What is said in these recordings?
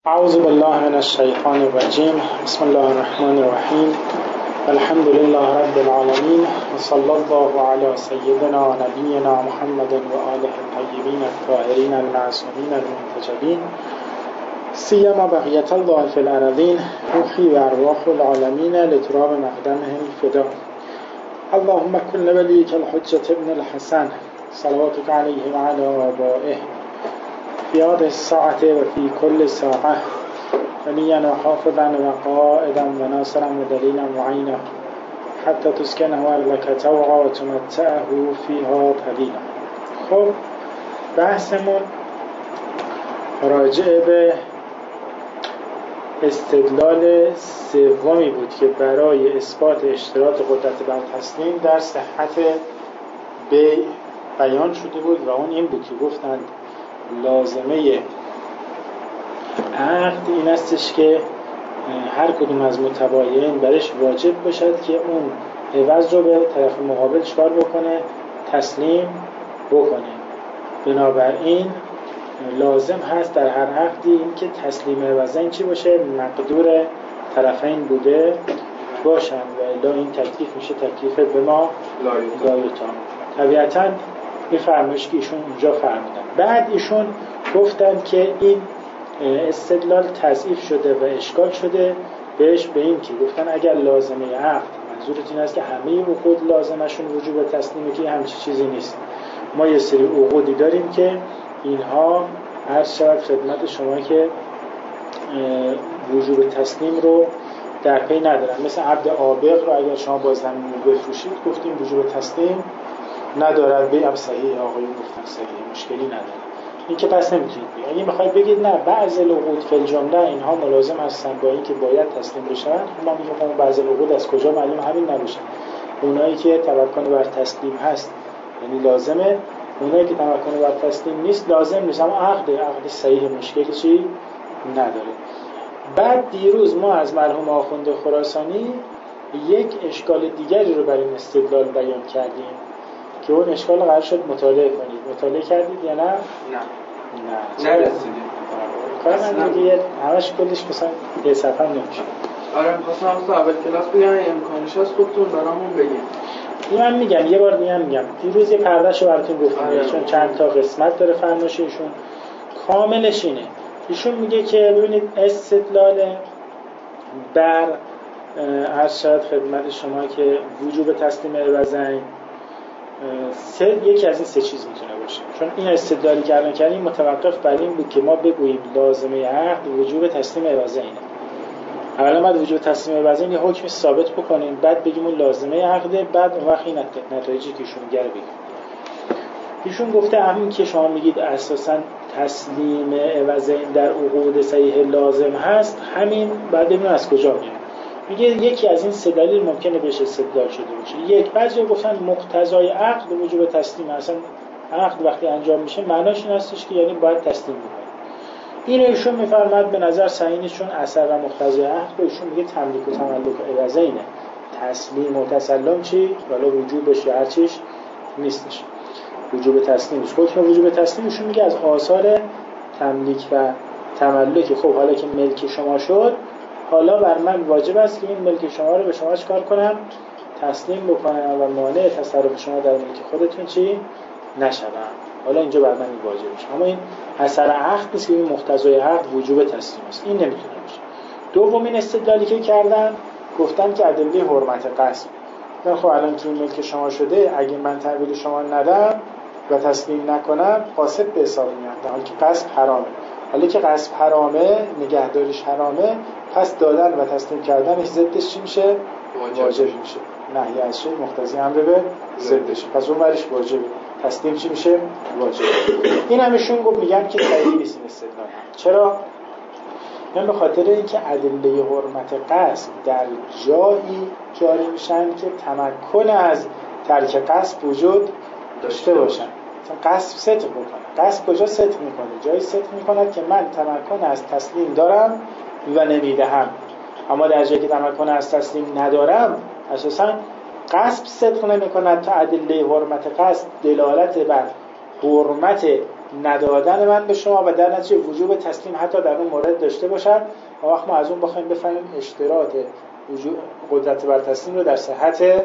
اعوذ بالله من الشیطان الرجیم. بسم الله الرحمن الرحیم. الحمد لله رب العالمین و صلی الله علی سیدنا و نبینا محمد و آله الطیبین الطاهرین المعصومین المنتجبین سیما بقیة الله فی الارضین روحی و ارواح العالمین لتراب مقدمهم فدا. اللهم کن لولیک الحجة ابن الحسن صلواتك علیه و علی آبائه فی هذه الساعة و فی کل ساعة وليا وحافظا وقائدا وناصرا ودليلا وعينا حتى تسكنه أرضك طوعا وتمتعه فيها طويلا. خب بحثمون راجع به استدلال سومی بود که برای اثبات اشتراط قدرت بر تسلیم در صحت بیع بیان شده بود و اون این بود که گفتند لازمه عقد این استش که هر کدوم از متبایعین برش واجب باشد که اون عوض رو به طرف مقابل چکار بکنه؟ تسلیم بکنه. بنابراین لازم هست در هر عقدی این که تسلیم عوضین چی باشه؟ مقدور طرفین بوده باشن و الا این تکلیف میشه تکلیف به ما لایتان. طبیعتاً این فرمایش که ایشون اونجا فرمودن. بعد ایشون گفتند که این استدلال تضعیف شده و اشکال شده بهش به این که گفتن اگر لازمه عقد منظورت این است که همه عقود لازمشون وجوب تسلیمه، که همچی چیزی نیست. ما یه سری عقودی داریم که اینها عرض شود خدمت شما که وجوب تسلیم رو در پی ندارن، مثل عبد عابق رو اگر شما باز زمین بفروشید گفتیم وجوب تسلیم ندارد، بیعم صحیح آقایون گفتن صحیح، مشکلی نداره. این که پس نمیتونید بگید. اگه میخواید بگید نه بعضی العقود فی الجمله اینها ملازم هستن با اینکه باید تسلیم بشن، ما میگیم بعضی العقود از کجا معلوم همین نباشه. اونایی که توکل بر تسلیم هست یعنی لازمه، اونایی که توکل بر تسلیم نیست لازم نیست، اما عقد صحیح مشکلی چی نداره. بعد دیروز ما از مرحوم آخوند خراسانی یک اشکال دیگری رو برای این استدلال بیان کردیم که اون اشکال قرار شد مطالعه کنید. مطالعه کردید یا نه؟ نه نرسیدیم. کار من دیگه همش کلش مثلا یه صفحه نمیشه. آره می‌خواستم اصلا اول کلاس بگم امکانش هست خودتون برامون بگید. من میگم یه بار میگم دیروز یه پردهشو براتون گفتم چون چند تا قسمت داره فرمایش ایشون. کاملش اینه. ایشون میگه که ببینید استدلال بر عرض شد خدمت شما که وجوب تسلیم عوضین یکی از این سه چیز میتونه باشه، چون این استدلالی که الان کردیم متوقف بر این بود که ما بگوییم لازمه عقد وجوب تسلیم عوضینه. اولا بعد وجوب تسلیم عوضین یه حکم ثابت بکنیم، بعد بگیم اون لازمه عقده، بعد اون وقت این نتایجی که ایشون میگه بگیم. ایشون گفته همین که شما میگید اساسا تسلیم عوضین در عقود صحیح لازم هست، همین بعد ببینیم از کجا میاد. میگه یکی از این سه دلیل ممکنه بهش استدلال شده باشه. یک، بعضی گفتن مقتضای عقد وجوب تسلیم، اصلا عقد وقتی انجام میشه معناش این هستش که یعنی باید تسلیم بکنه. اینو ایشون میفرماد به نظر صحیح نیست، چون اثر و مقتضای عقد ایشون میگه تملیک و تملک عوضینه. تسلیم و تسلم چی؟ والا وجوبش یا هر چیش نیستش. وجوب تسلیمش حکم وجوب تسلیمشون میگه از آثار تملیک و تملک. خب حالا که ملک شما شد، حالا بر من واجب است که این ملک شما رو به شما چکار کنم؟ تسلیم بکنم و مانع تصرف شما در ملک خودتون چی؟ نشوم. حالا اینجا بر من این واجب میشه. اما این اثر عقد نیست که این مقتضای عقد وجوب تسلیم است. این نمیتونه باشه. دومین استدلالی که کردن گفتن که ادله حرمت قصب. خب الان که این ملک شما شده، اگه من تحویل شما ندم و تسلیم نکنم قاصد به حساب میاد، در حالی که قصب حرامه. حالی که قصب حرامه، نگهداریش حرامه، پس دادن و تسلیم کردنش ضدش چی میشه؟ واجب میشه. نهی از شی مقتضی امر به ضدش، پس اون ورش واجبه. تسلیم چی میشه؟ واجب. این همشون گفت میگن که صحیح نیست این استدلال. چرا؟ من به خاطر اینکه ادله حرمت قصب در جایی جاری میشن که تمکن از ترک قصب وجود داشته باشن. قصب ستر بکنه. قصب کجا ستر میکنه؟ جایی ستر میکنه که من تمکن از تسلیم دارم و نمیدهم. اما در جایی که تمکن از تسلیم ندارم، اساساً قصب ستر نمیکنه تا ادله حرمت قصب دلالت بر حرمت ندادن من به شما و در نتیجه وجوب تسلیم حتی در اون مورد داشته باشد و وقت ما از اون بخوایم بفهمیم اشتراط وجوب قدرت بر تسلیم رو در صحت معامله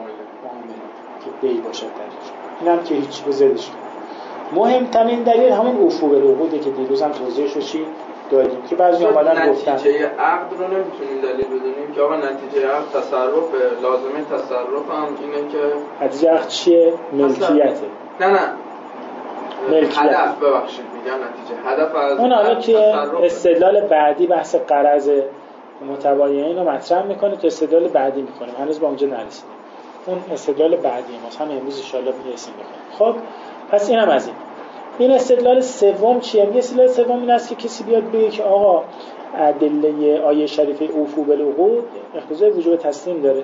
که بی باشد درش. اینم که هیچ بزدش. مهمترین دلیل همون اوفو بالعقوده که دیروز هم توضیحش رو چی دادیم که بعضی اومدن گفتن نتیجه عقد رو نمیتونیم دلیل بدونیم که آقا نتیجه عقد تصرف لازمه تصرف هم اینه که نتیجه عقد چیه؟ ملکیته. نه ملکیت. هدف ببخشید میگم نتیجه هدف از اون حالا توی استدلال بعدی بحث قرض متباینین رو مطرح میکنه تو استدلال بعدی میکنیم هنوز با اونجا نرسیدیم. اون استدلال بعدی ماست هم امروز ان شاء الله میرسیم بخونیم. خب پس اینم از این استدلال سوم چیه؟ استدلال سوم این است که کسی بیاد بگه که آقا ادله آیه شریفه اوفو بالعقود اقتضای وجوب تسلیم داره.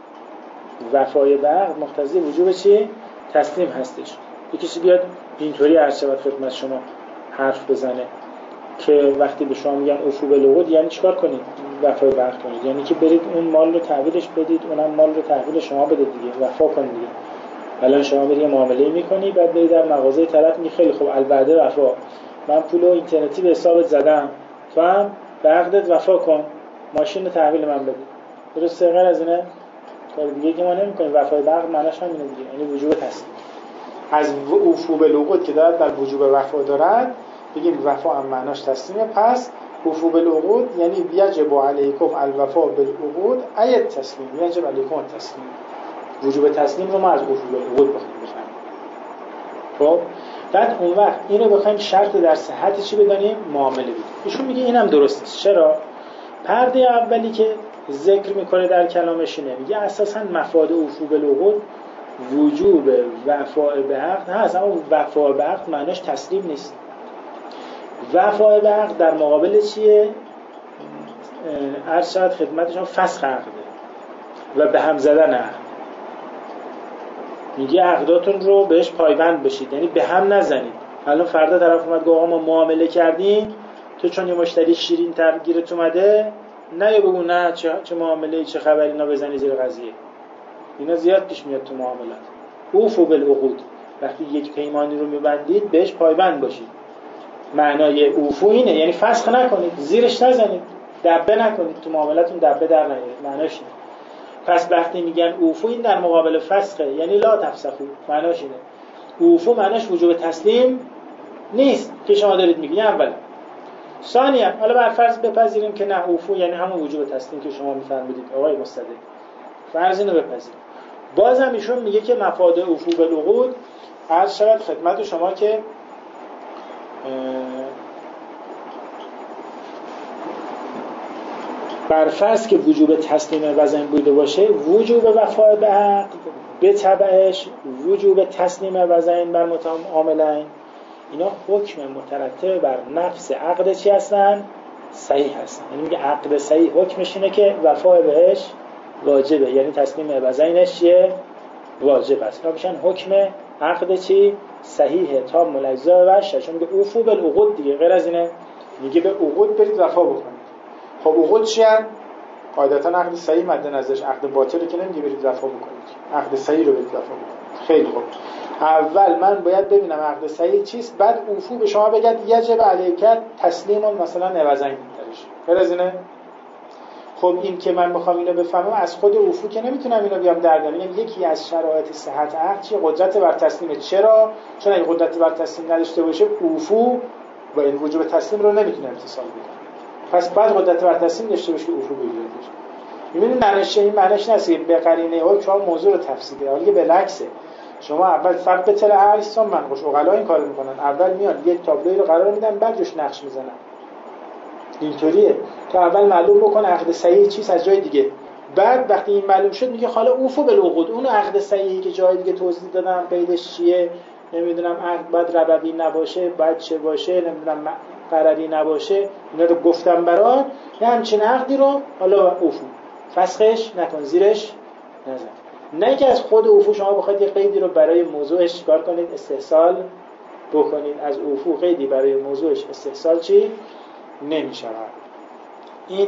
وفای به عقد مقتضی وجوب چیه؟ تسلیم هستش. کسی بیاد اینطوری عرض شود خدمت شما حرف بزنه که وقتی به شما میگن اوفو بالعقود یعنی چیکار کنید؟ وفای به عقد کنید. یعنی که برید اون مال رو تحویلش بدید، اونم مال رو تحویل شما بده دیگه، وفا کنید دیگه. الان شما میری معامله میکنی بعد بری در مغازه طرف میگی خیلی خوب الوعده وفا، من پول اینترنتی به حسابت زدم تو هم به عقدت وفا کن، ماشین رو تحویل من بده. درسته؟ غیر از اینه کار دیگه که ما نمیکنیم. وفای به عقد معناش همینه دیگه، یعنی وجوب تسلیم. از اوفو بالعقود که دارد در وجوب وفا دارد بگیم وفا هم معناش تسلیمه. پس اوفو بالعقود یعنی یجب علیکم الوفا بالعقود ای تسلیم، یجب علیکم التسلیم. وجوب تسلیم رو ما از اوفو بالعقود بخوایم بفهمیم. خب بعد اون وقت اینو بخوایم شرط در صحت چی بدانیم؟ معامله بدیم. ایشون میگه اینم درست است. چرا؟ پرده اولی که ذکر میکنه در کلامش اینه، میگه اساساً مفاد اوفو بالعقود وجوب وفا به عقد هست، اما وفا به عقد معناش تسلیم نیست. وفا به عقد در مقابل چیه؟ عرض شد خدمتشون فسخ عقده و به هم زدن عقد. میگه عقداتون رو بهش پایبند بشید، یعنی به هم نزنید. الان فردا طرف اومد گفت آقا ما معامله کردیم، تو چون یه مشتری شیرین تر گیرت اومده نه یا بگو نه چه معامله چه خبری، اینا بزنی زیر قضیه. اینا زیاد پیش میاد تو معاملات. اوفو بالعقود، وقتی یک پیمانی رو میبندید بهش پایبند باشید. معنای اوفو اینه، یعنی فسخ نکنید، زیرش نزنید، دبه نکنید، تو معاملاتون دبه در نیارید. معناش اینه. پس وقتی میگن اوفو این در مقابل فسخه، یعنی لا تفسخو. معناش اینه. اوفو معناش وجوب تسلیم نیست که شما دارید میگید. اول ثانیا حالا بر فرض بپذیریم که نه اوفو یعنی همون وجوب تسلیم که شما میفرمودید آقای مستدل. فرض اینو بپذیریم. بازم ایشون میگه که مفاد اوفو بالعقود عرض شود خدمت شما که بر فرض که وجوب تسلیم وزن بوده باشه، وجوب وفای به عقد به تبعش وجوب تسلیم وزن بر متعاملین، اینا حکم مترتب بر نفس عقد چی هستن؟ صحیح هستن. یعنی میگه عقد صحیح حکمش اینه که وفای بهش واجبه، یعنی تسلیم وزنش چیه؟ واجب است. اینا میشن حکم عقد چی؟ صحیحه تا ملزا و چون میگه اوفو بالعقود دیگه، غیر از اینه میگه به عقود برید وفا بکنید. خب عقود چیه؟ قاعدتا عقد صحیح مد نظرش، عقد باطلی که نمیگه برید وفا بکنید، عقد صحیح رو برید وفا بکنید. خیلی خوب، اول من باید ببینم عقد صحیح چیست، بعد اوفو به شما بگید یجب علیکت تسلیم مثلا عوضین درش. غیر از اینه خب این که من میخوام اینو بفهمم از خود اوفو که نمیتونم اینو بیام دردم. میگم یکی از شرایط صحت عقد چیه؟ قدرت بر تسلیم. چرا؟ چون اگه قدرت بر تسلیم نداشته باشه اوفو با این وجوب تسلیم رو نمیتونه امتصال بده. پس بعد قدرت بر تسلیم داشته باشه که اوفو بگیرد. میبینید این معنیش نیست به قرینه ها شما موضوع رو تفسیر کنید. حالا بالعکسه، شما اول فرق به تل هرسون منقوش عقلا این کارو میکنن. اول میان یک تابلوی رو قرار میدن بعد روش نقش میزنن. اینطوریه تا اول معلوم بکنه عقد صحیح چیز از جای دیگه، بعد وقتی این معلوم شد میگه حالا اوفو بالعقود، اون عقد صحیحی که جای دیگه توضیح دادم قیدش چیه، نمیدونم عقد باید ربوی نباشه، باید چه باشه، نمیدونم قراری نباشه، اینا رو گفتم برات. یه همچین عقدی رو حالا اوفو فسخش نکن، زیرش نزن. نه که از خود اوفو شما بخواید یه قیدی رو برای موضوعش چیکار کنید؟ استحصال بکنید. از اوفو قیدی برای موضوعش استحصال چی؟ نمیشه. این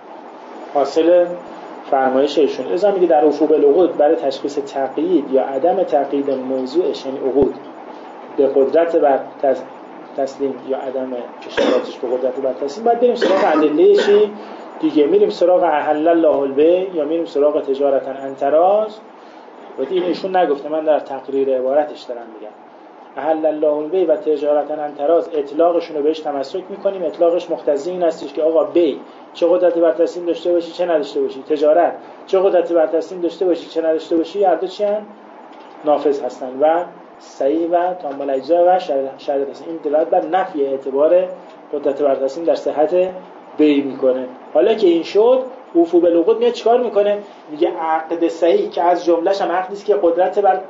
حاصل فرمایش ایشون. ازا میگه در اوفو بالعقود برای تشخیص تقیید یا عدم تقیید موضوعش، یعنی عقود به قدرت بر تسلیم یا عدم اشاراتش به قدرت بر تسلیم، باید بریم سراغ ادله چی دیگه. میریم سراغ احل الله البیع یا میریم سراغ تجارتا عن تراض. وقتی این ایشون نگفته، من در تقریر عبارتش دارم میگم. احل الله البیع و تجارتا عن تراض اطلاقشون رو بهش تمسک میکنیم. اطلاقش مقتضی این هستش که آقا بیع چه قدرتی بر تسلیم داشته باشی چه نداشته باشی، تجارت چه قدرتی بر تسلیم داشته باشی چه نداشته باشی، هر دو چی ان نافذ هستن و صحیح و تام الاجزا و شرط هستن. این دلالت بر نفی اعتبار قدرت بر تسلیم در صحت بیع میکنه. حالا که این شد، اوفو بالعقود میاد چیکار میکنه؟ میگه عقد صحیح که از جملهش هم عقدی است که قدرت بر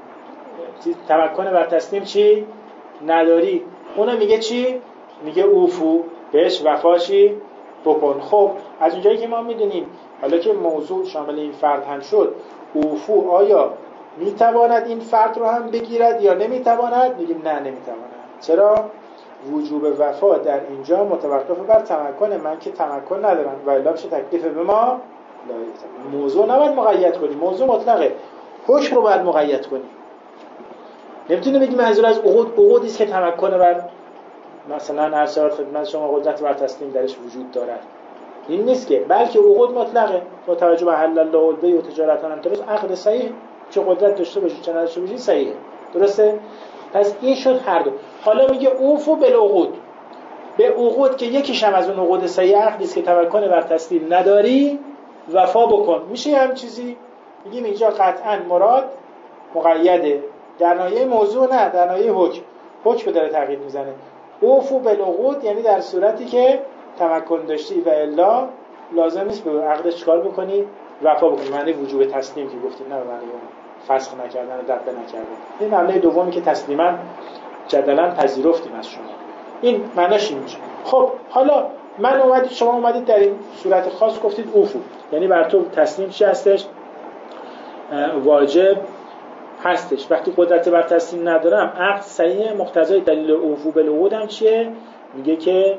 تمکن بر تسلیم چی نداری، اونو میگه چی؟ میگه اوفو، بهش وفاشی بکن. خب از اونجایی که ما میدونیم حالا که موضوع شامل این فرد هم شد، اوفو آیا میتواند این فرد رو هم بگیرد یا نمیتواند؟ میگیم نه نمیتواند. چرا؟ وجوب وفا در اینجا متوقف بر تمکن، من که تمکن ندارم و الا بشه تکلیف به ما لایق. موضوع نباید مقید کنیم، موضوع مطلقه، حکم رو باید مقید کنیم. نمیتونه بگیم منظور از عقودی است که تمکن بر مثلا هر سال خدمت شما قدرت بر تسلیم درش وجود دارد، این نیست که، بلکه عقود مطلقه با توجه به حل الله البیع و تجارتا عن تراض. عقد صحیح چه قدرت داشته باشی چه نداشته باشی صحیحه، درسته؟ پس این شد هر دو. حالا میگه اوفو بالعقود، به عقود که یکیش هم از اون عقود صحیح عقدی است که تمکن بر تسلیم نداری وفا بکن. میشه هم چیزی میگیم اینجا قطعا مراد مقیده، در ناحیه موضوع نه، در ناحیه حکم داره تغییر میزنه. اوفو بالعقود یعنی در صورتی که تمکن داشتی و الا لازم نیست به عقدش چیکار بکنی؟ وفا بکنی. معنی وجوب تسلیم که گفتیم، نه معنی فسخ نکردن و دبه نکردن. این معنی دومی که تسلیما جدلا پذیرفتیم از شما، این معنیش این میشه. خب حالا شما اومدید در این صورت خاص گفتید اوفو، یعنی بر تو تسلیم چی هستش؟ واجب هستش. وقتی قدرت بر تسلیم ندارم، عقد صحیح، مقتضای دلیل اوفو بالعقود هم چیه؟ میگه که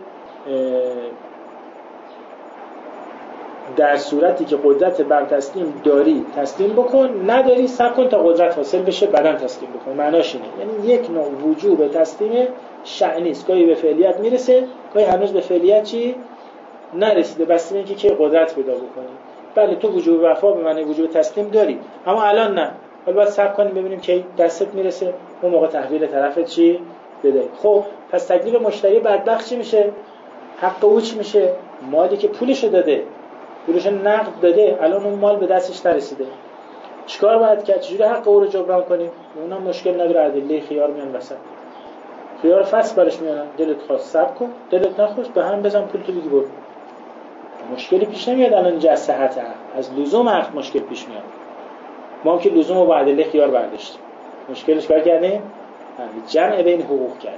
در صورتی که قدرت بر تسلیم داری تسلیم بکن، نداری صبر کن تا قدرت حاصل بشه بعداً تسلیم بکن. معناش اینه، یعنی یک نوع وجوب تسلیم شأنی است، گاهی به فعلیت میرسه گاهی هنوز به فعلیت چی نرسیده، بس اینکه کی قدرت پیدا بکنی. بله تو وجوب وفا به معنی وجوب تسلیم داری، اما الان نه، حالا باید صبر کنیم ببینیم کی دستت میرسه، اون موقع تحویل طرفت چی بده. خب پس تکلیف مشتری بدبخت چی میشه؟ حق او چی میشه؟ مالی که پولشو داده، پولش نقد داده، الان اون مال به دستش نرسیده، چیکار باید کرد؟ چجوری حق او رو جبران کنیم؟ اونم مشکل نداره، ادله خیار میان وسط، خیار فصل برش میانن. دلت خواست صبر کن، دلت نخواست به هم بزن پول تو بگی برو. مشکلی پیش نمیاد الان اینجا از صحت از لزوم عقد مشکل پیش میاد. ما هم که لزوم رو با ادله خیار برداشتیم، مشکلش کار کردیم جمع بین حقوق کردیم،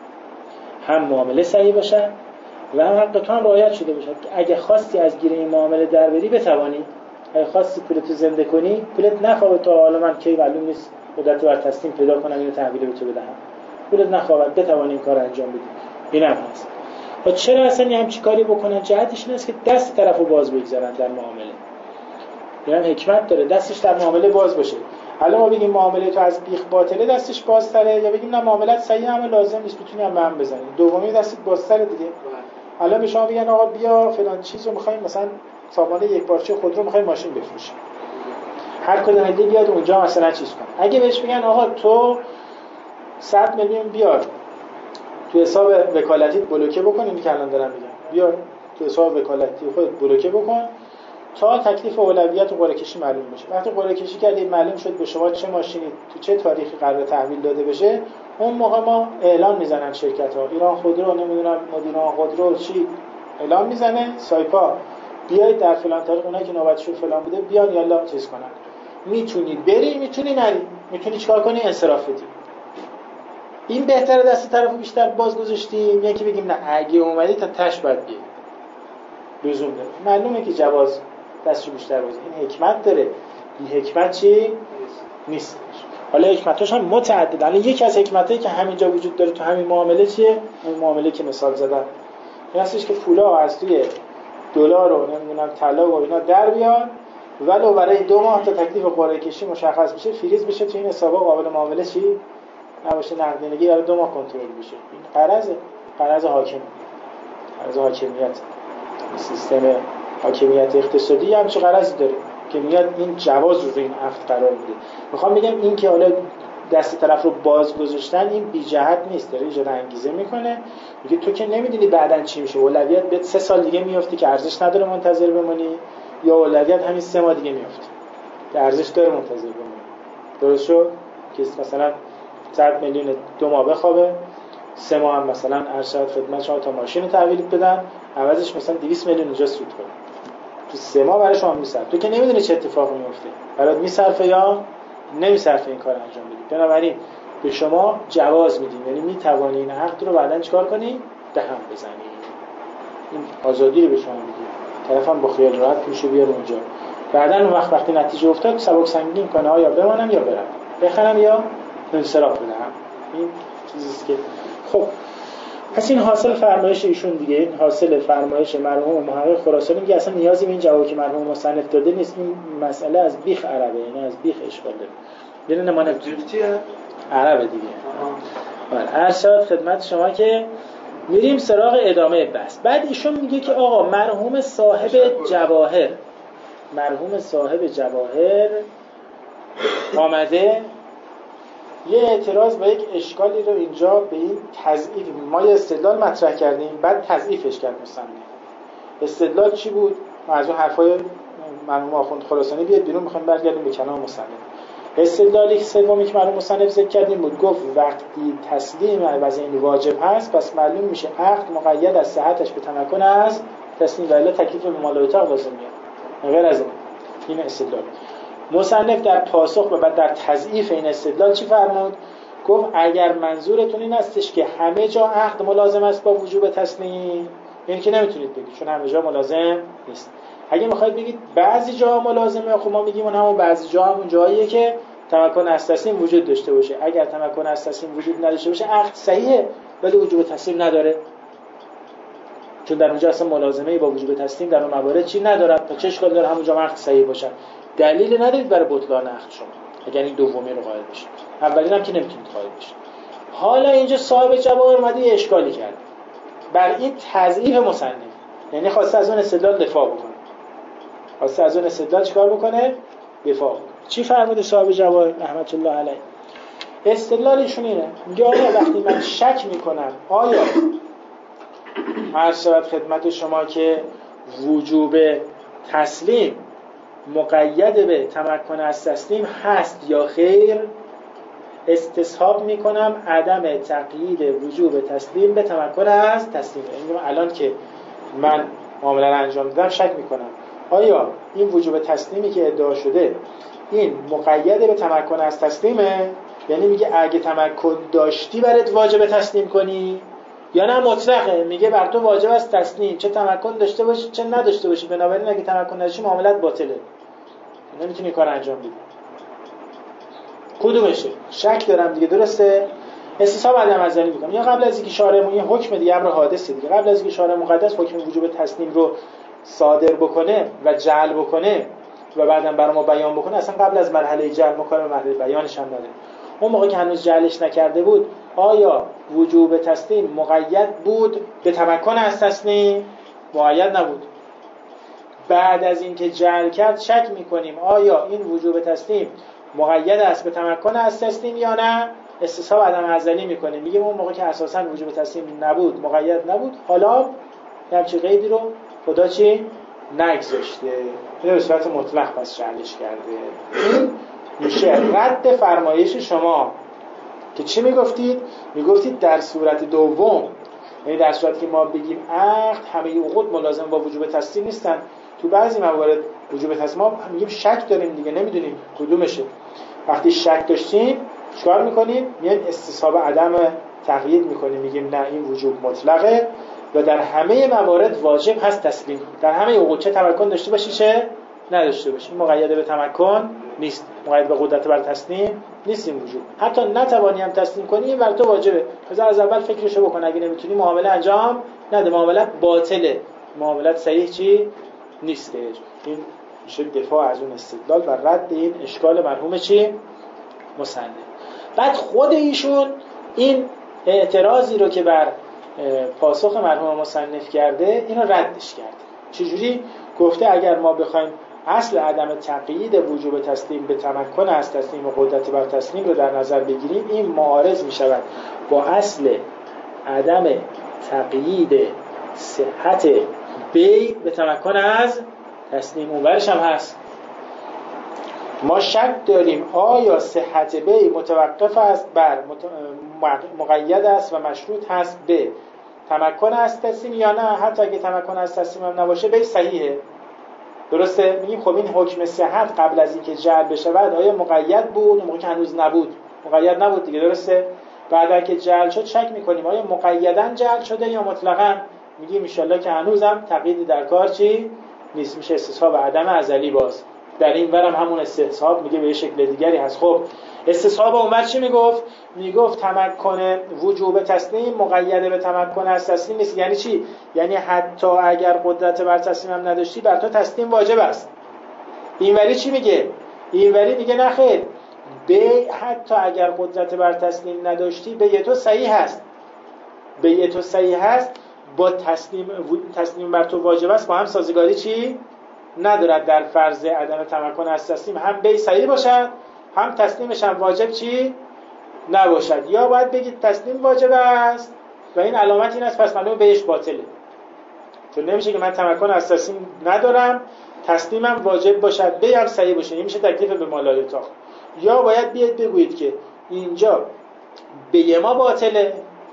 هم معامله صحیح باشه و هم حق تو هم رعایت شده باشه. اگه خواستی از گیر این معامله در بری بتوانی، اگه خواستی پولت زنده کنی، پولت نخوابه تا حالا من کی معلوم نیست قدرت بر تسلیم پیدا کنم اینو تحویل به تو بدهم، پولت نخوابه بتوانی این کارو انجام بدی. اینم هست. و چرا اصلا هم چی کاری بکنن؟ جهتش این است که دست طرفو باز بگذارن در معامله. اینم حکمت داره، دستش در معامله باز باشه. حالا ما بگیم معامله تو از بیخ باطله دستش بازتره، یا بگیم نه معاملات صحیح اما لازم نیست میتونی هم به هم بزنی، دومی دستت بازتره دیگه. حالا به شما بگن آقا بیا فلان چیزو می‌خوایم، مثلا سامان یک پارچه خودرو می‌خوایم ماشین بفروشیم، هر کدوم عده بیاد اونجا مثلا چیز کن. اگه بهش بگن آقا تو 100 میلیون بیار تو حساب وکالتی بلوکه بکن، اینی که الان دارم میگم، بیار تو حساب وکالتی خودت بلوکه بکن تا تکلیف اولویت و قرعه کشی معلوم بشه. وقتی قرعه کشی کردید معلوم شد به شما چه ماشینی تو چه تاریخی قرار تحویل داده بشه، اون موقع ما اعلان میزنن شرکت‌ها، ایران خودرو نمیدونم مدیران خودرو چی اعلام میزنه، سایپا بیاید در فلان تاریخ اونایی که نوبتشون فلان بوده بیان یالا چیز کنن. میتونی بری میتونی نری، میتونی چیکار کنی؟ انصراف بدی. این بهتره دست طرفو بیشتر باز گذاشتیم یا که بگیم نه اگه اومدی تا تش بعد بیای، لزوم داره. معلومه که جواز دستشو بیشتر باز، این حکمت داره، این حکمت چی نیست. حالا حکمتاش هم متعدد. الان یکی از حکمتایی که همینجا وجود داره تو همین معامله چیه؟ اون معامله که مثال زدم این هستش که پولا از توی دلار و نمیدونم طلا و اینا در بیان، ولو برای 2 ماه تا تکلیف قرعه کشی مشخص بشه فریز بشه تو این حسابا قابل معامله چی نباشه نقدینگی برای 2 ماه کنترل بشه. این قرض حاکمیت، سیستم حاکمیت اقتصادی هم چه قرضی داره که میاد این جواز رو این عقد قرار میده. میخوام بگم این که حالا دست طرف رو باز گذاشتن این بی جهت نیست، داره ایجاد انگیزه میکنه. میگه تو که نمیدونی بعدن چی میشه، اولویت بهت 3 سال دیگه میافتی که ارزش نداره منتظر بمونی، یا اولویت همین 3 ماه دیگه میافتی که ارزش داره منتظر بمونی. درست شد که مثلا 100 میلیون 2 ماه بخوابه، 3 ماه هم مثلا ارشد خدمت شما تا ماشین تحویل بدن، عوضش مثلا 200 میلیون اونجا سود کنه. تو 3 ماه برای شما میصرفه. تو که نمیدونی چه اتفاقی میفته، برات میصرفه یا نمیصرفه این کار انجام بدی. بنابراین به شما جواز میدیم، یعنی میتوانی این عقد رو بعداً چیکار کنی؟ به هم بزنی. این آزادی رو به شما میدیم. طرفم با خیال راحت پولشو بیاره اونجا. بعداً اون وقتی نتیجه افتاد سبک سنگین کنه، آیا بمانم یا برم، بخرم یا انصراف بدم. این چیزیست که خب پس این حاصل فرمایش ایشون دیگه، این حاصل فرمایش مرحوم محقق خراسانی میگه اصلا نیازی به این جوابی که مرحوم مصنف داده نیست. این مسئله از بیخ عربه، یعنی از بیخ اشکال داره. ببین نمونه چیه؟ عربه دیگه. ارشاد خدمت شما که میریم سراغ ادامه بحث. بعد ایشون میگه که آقا مرحوم صاحب جواهر آمده یه اعتراض با یک اشکالی رو اینجا به این تضعیف، ما یه استدلال مطرح کردیم بعد تضعیفش کرد مصنف. استدلال چی بود؟ ما از اون حرفای مرحوم آخوند خراسانی بیاد بیرون، میخوایم برگردیم به کلام مصنف. استدلالی سومی که مرحوم مصنف ذکر کردیم بود، گفت وقتی تسلیم عوض این واجب هست پس معلوم میشه عقد مقید از صحتش به تمکن از تسلیم، ولی تکلیف به مالایتاق لازم میاد. غیر از این استدلال مصنف در پاسخ و بعد در تضعیف این استدلال چی فرمود؟ گفت اگر منظورتون این هستش که همه جا عقد ملازم است با وجوب تسلیم، یعنی که نمیتونید بگید چون همه جا ملازم نیست. اگه میخواید بگید بعضی جا ملازمه، خب ما میگیم اون همون بعضی جا همون جاییه که تمکن از تسلیم وجود داشته باشه. اگر تمکن از تسلیم وجود نداشته باشه عقد صحیحه ولی وجوب تسلیم نداره، چون در اونجا اصلا ملازمه با وجوب تسلیم در اون موارد چی نداره. تا چه اشکال داره همونجا عقد صحیح باشه؟ دلیل ندارید برای بطلان عقد شما اگر این دومی رو قائل بشید. اولین هم که نمیتونید قائل بشید. حالا اینجا صاحب جواهر اومده یه اشکالی کرد بر این تضعیف مصنف، یعنی خواسته از اون استدلال دفاع بکنه. خواسته از اون استدلال چیکار بکنه؟ دفاع بکنه. چی فرموده صاحب جواهر رحمت الله علیه؟ استدلالشون اینه، میگه آقا وقتی من شک میکنم آیا عرض شود خدمت شما که وجوب تسلیم مقید به تمکن از تسلیم هست یا خیر، استصحاب میکنم عدم تقیید وجوب تسلیم به تمکن از تسلیم. یعنی الان که من معامله رو انجام دادم شک میکنم آیا این وجوب تسلیمی که ادعا شده این مقید به تمکن از تسلیمه، یعنی میگه اگه تمکن داشتی برات واجب تسلیم کنی، یا نه مطلقه میگه بر تو واجب است تسلیم چه تمکن داشته باشی چه نداشته باشی، بنابراین اگه تمکن نداشتی معاملت باطله، نمیتونی کار انجام بدی. کدومشه؟ شک دارم دیگه. درسته؟ استصحاب عدم ازلی میگم، یا قبل از اینکه شارع یه حکم دیگه امر حادثه دیگه، قبل از اینکه شارع مقدس حکم وجوب تسلیم رو صادر بکنه و جعل بکنه و بعدم برای ما بیان بکنه، اصلا قبل از مرحله جعل ما کار به مرحله بیانش هم نداره. اون موقع که هنوز جعلش نکرده بود آیا وجوب تسلیم مقید بود به تمکن از تسلیم؟ مقید نبود. بعد از اینکه جعل کرد شک میکنیم آیا این وجوب تسلیم مقید است به تمکن از تسلیم یا نه، استصحاب عدم ازلی میکنیم، میگیم اون موقع که اساسا وجوب تسلیم نبود مقید نبود، حالا همچین قیدی رو خدا چی نگذاشته، به صورت مطلق پس جعلش کرده. این میشه رد فرمایش شما که چی میگفتید؟ میگفتید در صورت دوم، یعنی در صورتی که ما بگیم عقد همه عقود ملازم با وجوب تسلیم نیستن، تو بعضی موارد وجوب تسلیم ما میگیم شک داریم دیگه، نمیدونیم کدومشه. وقتی شک داشتیم چیکار میکنیم؟ میایم استصحاب عدم تقیید میکنیم، میگیم نه این وجوب مطلقه و در همه موارد واجب هست تسلیم، در همه عقود چه تمکن داشته باشی چه نداشته باشی. مقید به تمکن نیست، مقید به قدرت بر تسلیم نیست این وجوب. حتی نتوانی هم تسلیم کنی این بر تو واجبه، از اول فکرشو بکن، اگه نمیتونی معامله انجام نده، معاملت باطله، معاملت صحیح چی نیست. این میشه دفاع از اون استدلال و رد این اشکال مرحوم چی مصنف. بعد خود ایشون این اعتراضی رو که بر پاسخ مرحوم مصنف کرده اینو ردش کرده. چجوری؟ گفته اگر ما بخوایم اصل عدم تقیید وجوب تسلیم به تمکن از تسلیم و قدرت بر تسلیم رو در نظر بگیریم، این معارض می شود با اصل عدم تقیید صحت بی به تمکن از تسلیم. اونورش هم هست ما شک داریم آیا صحت بی متوقف است بر مقید است و مشروط هست به تمکن از تسلیم یا نه. حتی اگه تمکن از تسلیم هم نباشه بی صحیحه. درسته؟ میگیم خب این حکم صحت قبل از اینکه جعل بشود آیا مقید بود؟ اون موقع که هنوز نبود مقید نبود دیگه، درسته؟ بعد که جعل شد شک میکنیم آیا مقیداً جعل شده یا مطلقاً. میگیم ان شاءالله که هنوزم تقییدی در کار چی نیست، میشه استصحاب عدم ازلی. باز در این ورم همون استصحاب میگه به شکل دیگری هست. خب استصحاب اونور چی میگفت؟ میگفت تمکن وجوب تسلیم مقید به تمکن از تسلیم نیست. یعنی چی؟ یعنی حتی اگر قدرت بر تسلیم هم نداشتی بر تو تسلیم واجب است. اینوری چی میگه؟ اینوری میگه نه خیر، به حتی اگر قدرت بر تسلیم نداشتی به تو صحیح هست، به تو صحیح هست با تسلیم بر تو واجب است با هم سازگاری چی ندارد. در فرض عدم تمکن از تسلیم هم بی صحیح باشد هم تسلیمش هم واجب چی نباشد. یا باید بگید تسلیم واجب است و این علامت این است پس معلومه بهش باطله، چون نمیشه که من تمکن از تسلیم ندارم تسلیمم واجب باشد بی هم صحیح باشه، این میشه تکلیف به ما لا یطاق. یا باید بیاید بگویید که اینجا به ما باطله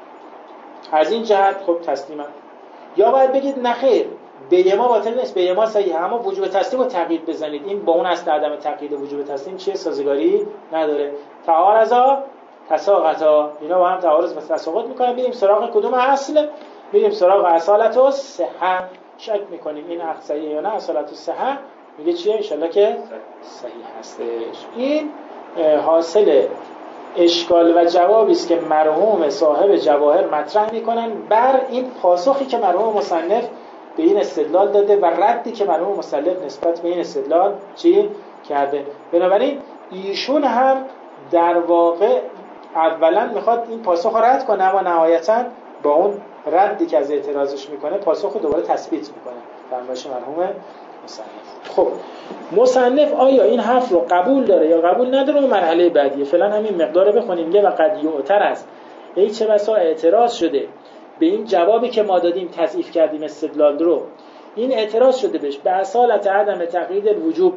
از این جهت خب تسلیمم. یا باید بگید نخیر به ما باطل نیست به ما صحیح، اما وجوب تسلیم رو تقیید بزنید. این با اون اصل عدم تقیید وجوب تسلیم چیه سازگاری نداره. تعارضا تساقطا، اینا با هم تعارض و تساقط میکنن. بریم سراغ کدوم اصل؟ بریم سراغ اصالت الصحه. شک میکنیم این عقد صحیحه یا نه. اصالت الصحه میگه چیه؟ ان شاءالله که صحیح هستش. این حاصل اشکال و جوابی است که مرحوم صاحب جواهر مطرح میکنن بر این پاسخی که مرحوم مصنف به این استدلال داده و ردی که مرحوم مصنف نسبت به این استدلال چی کرده. بنابراین ایشون هم در واقع اولا میخواد این پاسخ رو رد کنه، اما نهایتا با اون ردی که از اعتراضش میکنه پاسخ رو دوباره تثبیت میکنه فرمایش مرحوم مصنف. خب مصنف آیا این حرف رو قبول داره یا قبول نداره اون مرحله بعدیه. فعلا همین مقدار رو بخونیم. و قد یعتر است ای چه بسا اعتراض شده به این جوابی که ما دادیم تضعیف کردیم استدلال رو، این اعتراض شده بهش به اصالت عدم تقیید الوجوب،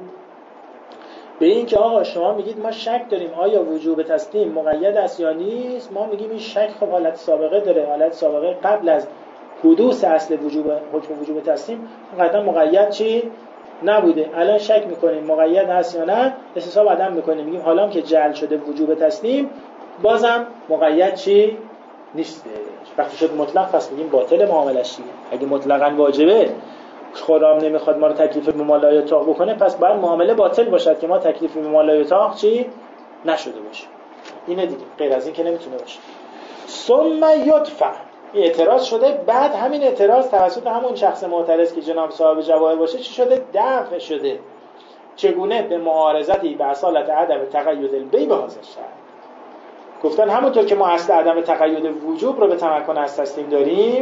به این که آقا شما میگید ما شک داریم آیا وجوب تسلیم مقید است یا نیست. ما میگیم این شک خب حالت سابقه داره، حالت سابقه قبل از حدوث اصل وجوب حکم وجوب تسلیم قطعا مقید چی نبوده. الان شک میکنیم مقید هست یا نه، استصحاب عدم میکنیم، میگیم حالا که جعل شده وجوب تسلیم بازم مقید چی نیست. وقتی شد مطلق پس میگیم باطل معاملش چیه. اگه مطلقاً واجبه خودم نمیخواد ما رو تکلیف به ما لا یطاق بکنه پس باید معامله باطل باشد که ما تکلیف به ما لا یطاق چی نشده باشه. اینه دیگه، غیر از این که نمیتونه باشه. ثم یدفع اعتراض شده، بعد همین اعتراض توسط همون شخص معترض که جناب صاحب جواهر باشه چی شده؟ دفع شده. چگونه؟ به معارضتی به اصالت عدم تقید البی به هذا الشرع. گفتن همونطور که ما اصل عدم تقید وجوب رو به تمکن از تسلیم داریم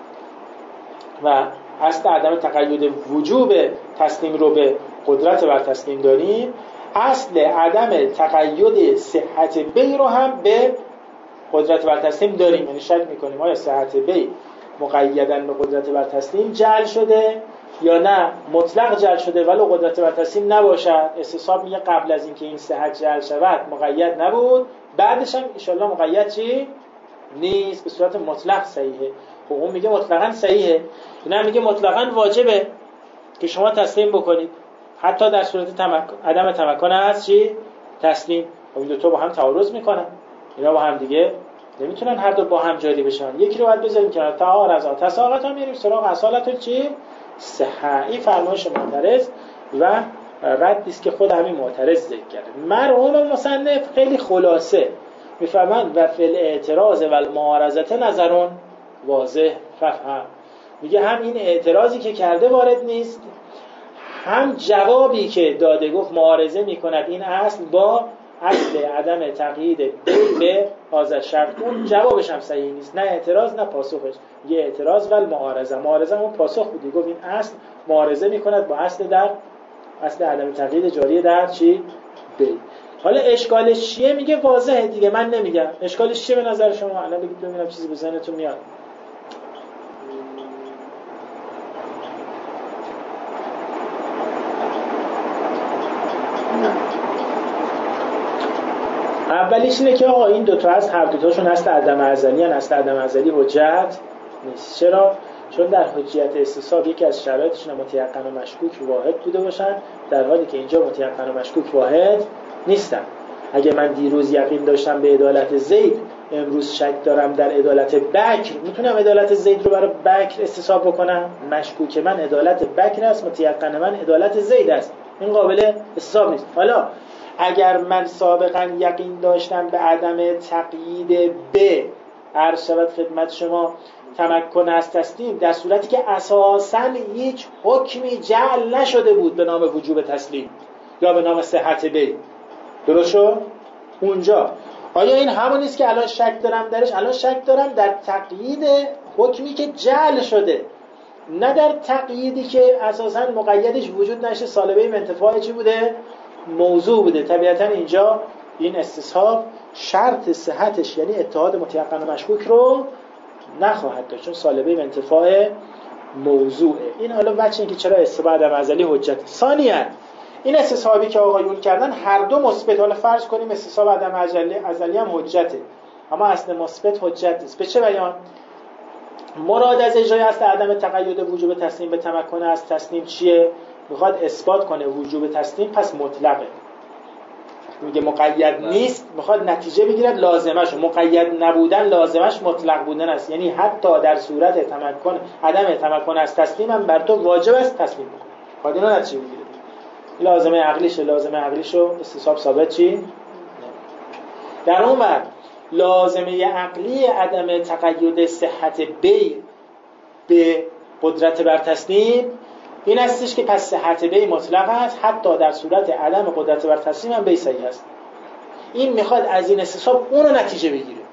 و اصل عدم تقید وجوب تسلیم رو به قدرت بر تسلیم داریم، اصل عدم تقید صحت بی رو هم به قدرت بر تسلیم داریم. یعنی شک میکنیم آیا صحت بی مقیداً به قدرت بر تسلیم جعل شده یا نه مطلق جعل شده ولو قدرت بر تسلیم نباشد. استصحاب میگه قبل از اینکه این صحت جعل شود مقید نبود، بعدش هم ان شاءالله مقید چی نیست، به صورت مطلق صحیحه. خب اون میگه مطلقاً صحیحه، نه میگه مطلقاً واجبه که شما تسلیم بکنید حتی در صورت عدم تمکن از چی تسلیم. خب این دو تا با هم تعارض میکنن، اینا با هم دیگه نمیتونن هر دو با هم جاری بشن. یکی رو باید بذاریم کنار. تعارض تساقط هم میریم سراغ اصالت چی صحه. این فرمایش معترض و ردی است که خود همین معترض ذکر کرده. مرحوم مصنف خیلی خلاصه میفهمند و فی الاعتراض و المعارضه نظرون واضح فهم. میگه هم این اعتراضی که کرده وارد نیست، هم جوابی که داده گفت معارضه میکند این اصل با اصل عدم تقیید به حاضر شرط. اون جوابش هم صحیح نیست، نه اعتراض نه پاسخش. یه اعتراض و معارضه اون پاسخ بودی، گفت این اصل معارضه میکند با اصل عدم تقیید جاری در چی؟ بی. حالا اشکالش چیه؟ میگه واضحه دیگه، من نمیگم. اشکالش چیه به نظر شما؟ الان بگید ببینم چیزی به ذهنتون میاد. اولیش اینه که آقا این دوتا از هر دوتاشون اصل عدم ازلی هن. اصل عدم ازلی حجت نیست. چرا؟ چون در حجیت استصحاب یکی از شرایطش اینه متیقن و مشکوک واحد بوده باشن، در حالی که اینجا متیقن و مشکوک واحد نیستن. اگه من دیروز یقین داشتم به عدالت زید، امروز شک دارم در عدالت بکر، میتونم عدالت زید رو برای بکر استصحاب بکنم؟ مشکوک من عدالت بکر است، متیقن من عدالت زید است. این قابل استصحاب نیست. حالا اگر من سابقا یقین داشتم به عدم تقیید به، عرض شود خدمت شما، تمکن از تسلیم، در صورتی که اساساً هیچ حکمی جعل نشده بود به نام وجوب تسلیم یا به نام صحت بی، درست شد؟ اونجا آیا این همون نیست که الان شک دارم درش؟ الان شک دارم در تقیید حکمی که جعل شده، نه در تقییدی که اساساً مقیدش وجود نشه. سالبه منتفاع چی بوده؟ موضوع بوده. طبیعتاً اینجا این استصحاب شرط صحتش یعنی اتحاد متیقن و مشکوک رو نخواهد داشت، چون سالبه انتفاع موضوعه. این حالا بچه این که چرا استصحاب عدم ازلی حجت. ثانیاً این استصحابی که آقایون کردن هر دو مثبت. حالا فرض کنیم استصحاب عدم ازلی هم حجته، اما اصل مثبت حجت نیست. به چه بیان؟ مراد از اجرای اصل عدم تقید وجوب تسلیم به تمکن از تسلیم چیه؟ میخواد اثبات کنه وجوب تسلیم پس مطلقه. میگه مقید نیست، میخواد نتیجه بگیرد لازمش. مقید نبودن لازمش مطلق بودن است، یعنی حتی در صورت تمکن عدم تمکن از تسلیم هم بر تو واجب است تسلیم بکنی. خواهد اینو نتیجه بگیره. لازمه عقلیشو استصحاب ثابت چی؟ در اون وقت لازمه عقلی عدم تقید صحت بی به قدرت بر تسلیم این هستش که پس صحت بی مطلق است، حتی در صورت عدم قدرت بر تسلیم هم بی صحیح است. این میخواد از این استصحاب اون رو نتیجه بگیره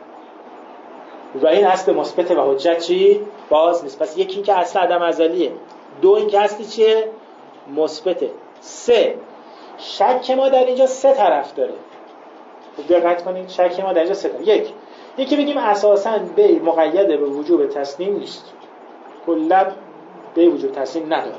و این اصل مثبت و حجت چی؟ باز نیست. پس یکی این که اصل عدم ازلیه، دو این که اصلی چیه؟ مثبته. سه، شک ما در اینجا سه طرف داره. دقت کنید، شک ما در اینجا سه طرف. یکی بگیم اساساً بی مقید به وجوب تسلیم نیست، کلا بی وجوب تسلیم نداره.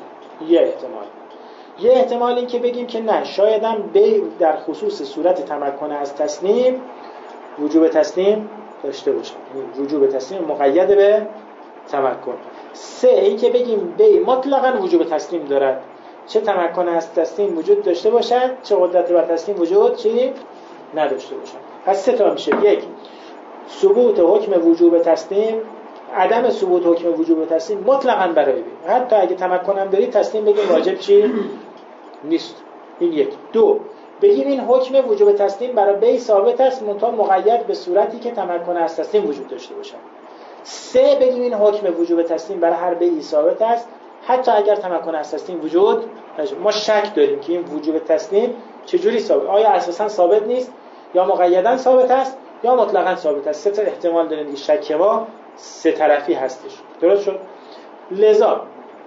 یه احتمال این که بگیم که نه، شایدم بی در خصوص صورت تمکن از تسلیم وجوب تسلیم داشته باشه، وجوب تسلیم مقید به تمکن. سه، این که بگیم بی مطلقاً وجوب تسلیم دارد، چه تمکن از تسلیم وجود داشته باشد چه قدرت بر تسلیم وجود چی نداشته باشد. پس سه تا میشه. یک، ثبوت حکم وجوب تسلیم، عدم ثبوت حکم وجوب تسلیم مطلقاً برای بی، حتی اگه تمکن هم داری تسلیم بگیم واجب چی نیست. این یک. دو، بگیم این حکم وجوب تسلیم برای بی ثابت است منتها مقید به صورتی که تمکن از تسلیم وجود داشته باشد. سه، بگیم این حکم وجوب تسلیم برای هر بی ثابت است حتی اگر تمکن از تسلیم وجود نشه. ما شک داریم که این وجوب تسلیم چجوری ثابت، آیا اساساً ثابت نیست یا مقیداً ثابت است یا مطلقاً ثابت است. سه تا احتمال داریم. این شک ما سه طرفی هستش. درست شد؟ لذا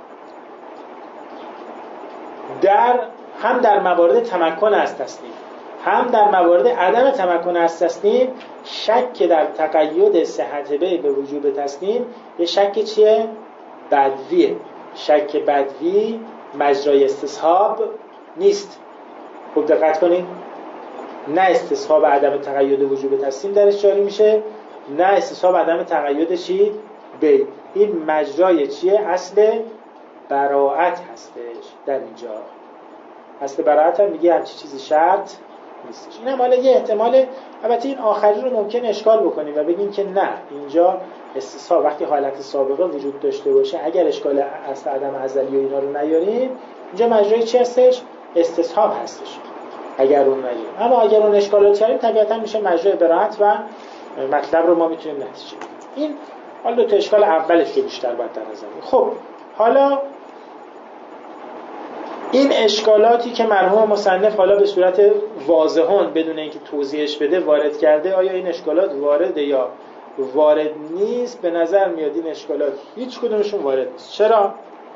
هم در موارد تمکن از تسلیم هم در موارد عدم تمکن از تسلیم شک در تقید صحت بی به وجوب تسلیم یه شک چیه؟ بدویه. شک بدوی مجرای استصحاب نیست. خوب دقت کنید، نه استصحاب عدم تقید وجوب تسلیم درش جاری میشه، نه استصحاب عدم تقید چی؟ بی. این مجرای چیه؟ اصل براءت هستش. در اینجا اصل براءت هم میگه همچی چیزی شرط نیستش. این هم حالا یه احتمال. البته این آخری رو ممکن اشکال بکنیم و بگیم که نه، اینجا استصحاب وقتی حالت سابقه وجود داشته باشه اگر اشکال اصل عدم ازلی و اینا رو نیاریم اینجا مجرای چی هستش؟ استصحاب هستش اگر اون نیاریم. اما اگر اون اشکالات کردیم طبیعتا میشه مجرای براءت و مطلب رو ما میتونیم نتیجه بگیریم. این حالا دو تا اشکال اولش رو بیشتر باید در نظر بگیریم. خب حالا این اشکالاتی که مرحوم مصنف حالا به صورت واضحون بدون اینکه توضیحش بده وارد کرده، آیا این اشکالات وارده یا وارد نیست؟ به نظر میاد این اشکالات هیچ کدومشون وارد نیست. چرا؟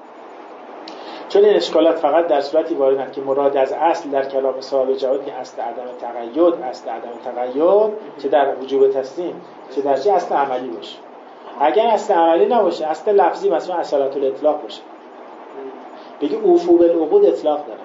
چون این اشکالات فقط در صورتی واردن که مراد از اصل در کلام صاحب جواد که اصل عدم تقید، اصل عدم تقید چه در وجوب تسلیم چه در چه اصل عملی باشه. اگر اصل عملی نباشه، اصل لفظی مثلا اصالت الاطلاق باشه، بگی اوفو بالعقود اطلاق داره،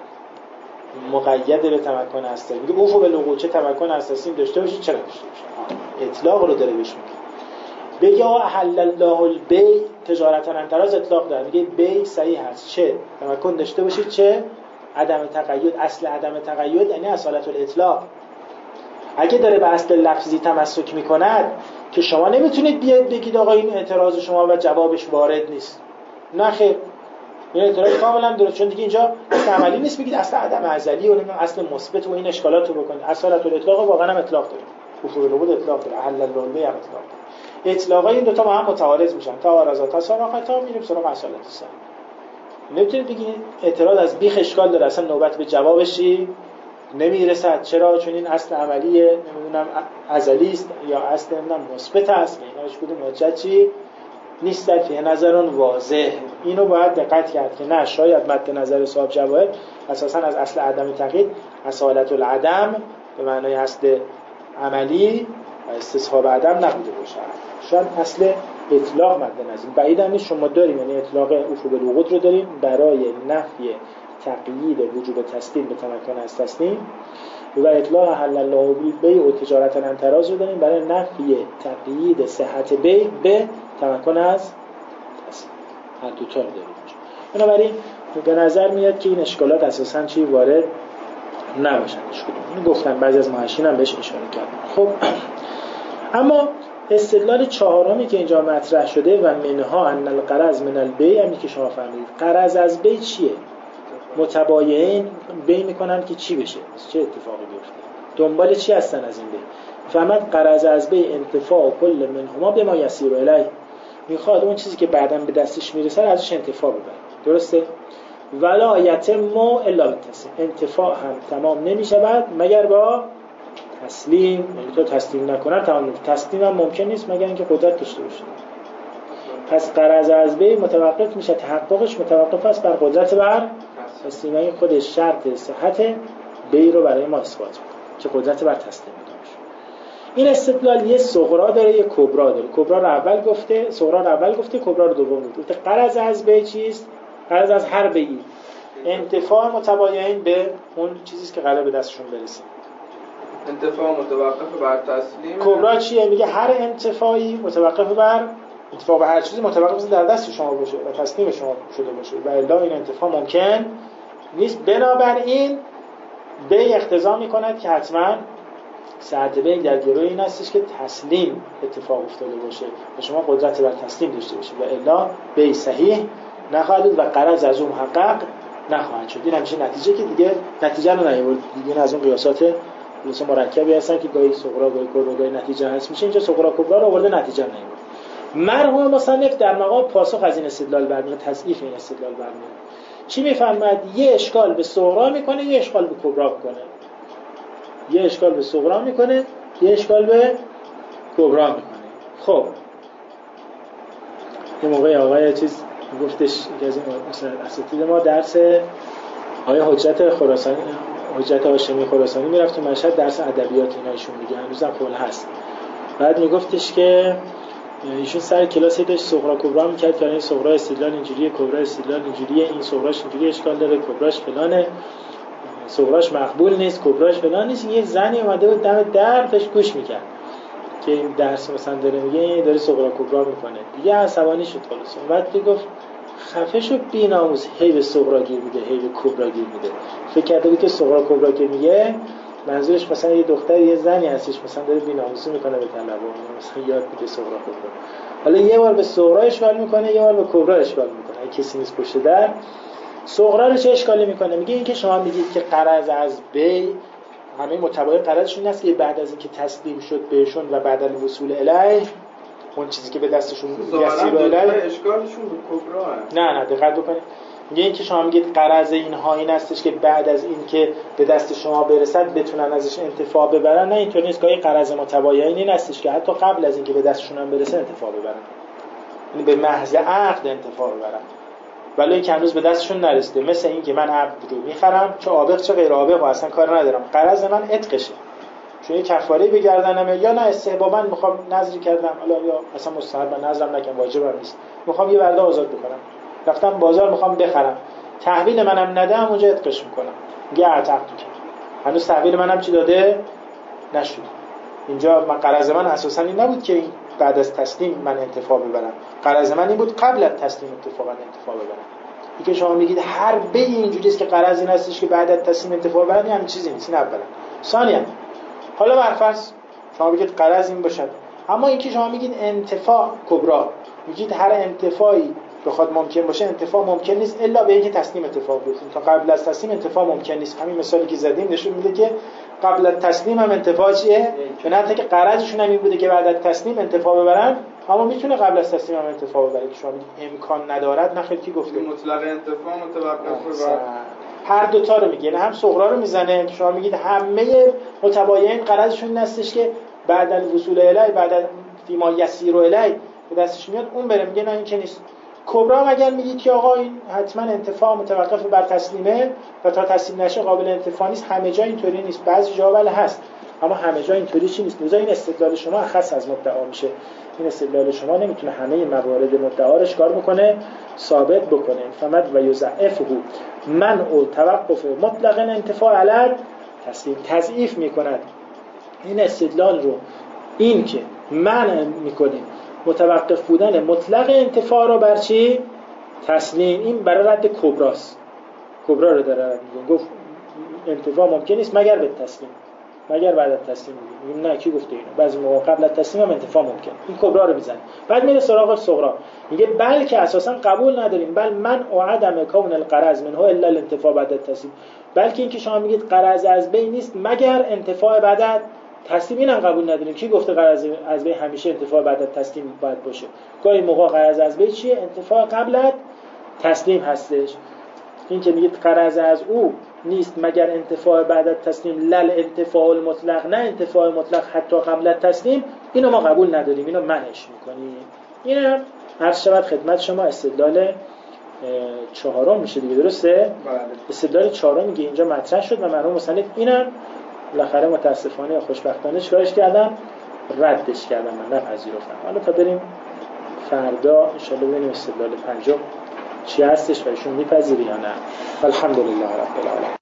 مقید به تمکن هسته، میگه اوفو بالعقود چه تمکن هستیم داشته باشید چه نداشته باشید، اطلاق رو داره بهش میگه. بگی آقا احل الله البیع تجارتا انتراز اطلاق داره، میگه بیع صحیح هست چه تمکن داشته باشید چه عدم تقید. اصل عدم تقید یعنی اصالت الاطلاق. اگه داره به اصل لفظی تمسک میکند که شما نمیتونید بیاید بگید آقا این اعتراض شما و جوابش وارد نیست، نه خیر، این اعتراض کاملا درست، چون دیگه اینجا اصل عملی نیست بگید اصل عدم ازلی و نمیدونم اصل مثبت و این اشکالات رو بکنید. اصالت الاطلاق واقعا هم اطلاق داره، اصول الوجود اطلاق داره، احل الله البیع اطلاق داره. اطلاقای این دو تا با هم متعارض میشن، تعارضات تساقطا میریم سراغ اصالت سا. نمیتونید بگید اعتراض از بیخ اشکال داره، اصلا نوبت به جوابشی نمیرسد. چرا؟ چون این اصل عملیه، نمیدونم ازلی است یا اصل نمیدونم مثبت است، ایناش کدوم حجتی نیست در فی نظرون واضح. اینو باید دقت کرد که نه، شاید مد نظر صاحب جواهر اساسا از اصل عدم تقید اصالت العدم به معنای اصل عملی و استصحاب عدم نبوده باشه، شاید اصل اطلاق مد نظر. بعید نیست شما داریم، یعنی اطلاق اوفو بالعقود رو داریم برای نفی تقیید وجوب تسلیم به تمکن از تسلیم، و اطلاق احل الله البیع و تجارتا انتراز رو داریم برای نفی تقیید صحت بیع به تمکن از تسلیم. هر دو تا رو داریم. بنابراین به نظر میاد که این اشکالات اساساً چی وارد نباشن. اینو گفتم، بعضی از محشین هم بهش اشاره کردن. خب اما استدلال چهارمی که اینجا مطرح شده و منها ان الغرض من البیع، همین که شما فهمیدید غرض از بیع چیه؟ متبایعین بیع میکنن که چی بشه، چه اتفاقی بیفته، دنبال چی هستن از این بیع. فهمد غرض از بیع انتفاع کل منهما به ما یسیر الیه، میخواد اون چیزی که بعداً به دستش میرسه ازش انتفاع ببره. درسته؟ ولا یتم الا بالتسلیم، انتفاع هم تمام نمیشود مگر با تسلیم. یعنی تو تسلیم نکنن تمام نیست. تسلیم هم ممکن نیست مگر اینکه قدرت داشته باشه. پس غرض از بیع متوقف میشه، تحققش متوقف است بر قدرت بر تسلیم. این خودش شرط صحت بیع رو برای ما اثبات میکنه که قدرت بر تسلیم داشته. این استدلال یه صغرا داره یه کبرا داره. کبرا رو اول گفته، صغرا رو اول گفته، کبرا رو دوم گفته. غرض از بیع چیست؟ غرض از هر بیعی انتفاع متبایعین به اون چیزی که قراره به دستشون برسه. انتفاع متوقف بر تسلیم. کبرا چیه؟ میگه هر انتفاعی متوقف بر انتفاع به هر چیزی متوقف در دست شما باشه و تسلیم شما شده باشه، و الا این انتفاع ممکن نیست. بنابراین بیع اقتضا میکند که حتما ساعت بیع در گروه این هستش که تسلیم اتفاق افتاده باشه و شما قدرت بر تسلیم داشته باشید، و الا بیع صحیح نخواهد بود و غرض از اون محقق نخواهد شد. این همیشه نتیجه که دیگه نتیجه رو نیاورد. دیگه از اون قیاسات مرکبی هستن که گاهی صغرا گاهی کبرا گاهی نتیجه هست میشه. اینجا صغرا کبرا رو آورده، نتیجه نیاورد. مرحوم مصنف در مقام پاسخ از این استدلال برمیاد، تضعیف این استدلال برمیاد. چی میفهمد؟ یه اشکال به صغرا میکنه، یه اشکال به کبرا میکنه. یه اشکال به صغرا میکنه، یه اشکال به کبرا میکنه. خب یه موقع آقای چیز گفتش که از این اساتید ما درس آقای حجت خراسانی، حجت هاشمی خراسانی میرفت تو مشهد درس ادبیات اینایشون میگه، هنوزم فعال هست. بعد میگفتش که ایشون سر کلاسی داشت صغرا کبرا میکرد که این صغرا استدلال اینجوریه، کبرا استدلال اینجوریه، این صغراش اینجوری اشکال داره، کبراش فلانه، صغراش مقبول نیست، کبراش فلان نیست. یه زنی اومده بود دم در داشت گوش میکرد که این درس مثلا داره میگه داره صغرا کبرا میکنه. دیگه عصبانی شد خلاص. بعد گفت خفه شو بی‌ناموس، هی به صغرا گیر میده هی به کبرا گیر میده. فکر کرده بود که صغرا کبرا که میگه منظورش مثلا یه دختر یه زنی هستش مثلا داره بی‌ناموسی میکنه به طلبه، مثلا یاد میده صغرا کبرا. حالا یه بار به صغرا اشکال میکنه، یه بار به کبرا اشکال میکنه. اگه کسی نیست پشت در، صغرا رو چه اشکالی میکنه؟ میگه این که شما میگید که غرض از بیع همه متبایع غرضشون است که بعد از اینکه تسلیم شد بهشون و بعد از وصول الیه اون چیزی که به دستشون یسیر الیه اشکالشون به کبرا. نه دقت بکنید. میگه این که شما میگید غرض اینها این هستش که بعد از این که به دست شما برسد بتونن ازش انتفاع ببرن. نه اینطور نیست. گاهی غرض متباین این هستش که حتی قبل از این که به دستشون هم برسه انتفاع ببرن، یعنی به محض عقد انتفاع ببرن ولی که هنوز به دستشون نرسیده. مثل این که من عبد رو میخرم، چه عابق چه غیر عابق، اصلا کار ندارم، غرض من عتقشه، چون یه کفاره بگردنمه، یا نه استحبابا میخوام نذری کردم، حالا یا اصلا مستحب نذرم نکنم، واجبم نیست، میخوام یه ورده آزاد بکنم، رفتم بازار میخوام بخرم، تحویل منم ندم، اونجا عتقش میکنم، میگه عتق تو کرد، هنوز تحویل منم چی داده نشد. اینجا من غرض من اساسا این نبود که بعد از تسلیم من انتفاع ببرم، غرض من این بود قبل از تسلیم انتفاع ببرم. اینکه شما میگید هر به اینجوریه است که غرض این هستش که بعد از تسلیم انتفاع ببرم، همین چیزی نیست. این اولا. ثانیا حالا برفرض شما بگید غرض این باشد، اما اینکه شما میگید انتفاع کبرا، میگید هر انتفاعی بخواد ممکن باشه انتفاع ممکن نیست الا به اینکه تسلیم اتفاق بیفته. تا قبل از تسلیم انتفاع ممکن نیست. همین مثالی که زدیم نشون میده که قبل از تسلیم هم انتفاع چیه؟ چون حتی که غرضشون هم این بوده که بعد از تسلیم انتفاع ببرن، اما میتونه قبل از تسلیم هم انتفاع ببره که شما میگید امکان ندارد. نخیر کی گفته؟ مطلق انتفاع متوقف بر هر دوتا رو میگه، هم صغرا رو میزنه که شما میگید همه متباین غرضشون این هستش که بعد از وصول الی، بعد از فیما یسیر الی به دستش میاد اون بره. میگه نه این که نیست. کبرا مگر میگید که آقا این حتما انتفاع متوقف بر تسلیمه و تا تسلیم نشه قابل انتفاع نیست. همه جا اینطوری نیست، بعضی جا ولی هست، اما همه جا اینطوری چی نیست. لذا این استدلال شما اخص از مدعا میشه. این استدلال شما نمیتونه همه موارد مدعا رو کار بکنه، ثابت بکنه. فمد و یضعفه منع توقف مطلق انتفاع علی تسلیم، تضعیف میکند این استدلال رو. این که منع میکنیم متوقف بودن مطلق انتفاع رو بر چی؟ تسلیم. این برای رد کبراست. کبرا رو داره رد میکنه. گفت انتفاع ممکن نیست مگر به تسلیم، مگر بعد از تسلیم. میگیم نه کی گفته اینو؟ بعضی موقع قبل از تسلیم هم انتفاع ممکن. این کبرا رو میزنه. بعد میره سراغ صغرا، میگه بلکه اساسا قبول نداریم بل من و عدم کون الغرض منه الا الانتفاع بعد التسلیم، بلکه اینکه شما میگید غرض از بین نیست مگر انتفاع بعد از تسلیم، اینم قبول نداریم. کی گفته غرض از بین همیشه انتفاع بعد از تسلیم باید باشه؟ گاهی موقع غرض از بین چیه؟ انتفاع قبل از تسلیم هستش. این که میگید غرض از او نیست مگر انتفاع بعد از تسلیم، لل انتفاع المطلق، نه انتفاع مطلق حتی قبل از تسلیم، اینو ما قبول نداریم، اینو منعش میکنیم. اینم عرض شود خدمت شما استدلال چهارم میشه دیگه، درسته؟ بله. استدلال چهارم میگه اینجا مطرح شد و مرحوم مصنف اینم بالاخره متاسفانه یا خوشبختانه چیکارش کردم؟ ردش کردم، من نپذیرفتم. حالا تا بریم فردا ان شاء الله ببینیم استدلال پنجم چی هستش و ایشون میپذیری یا نه. الحمدلله رب العالمین.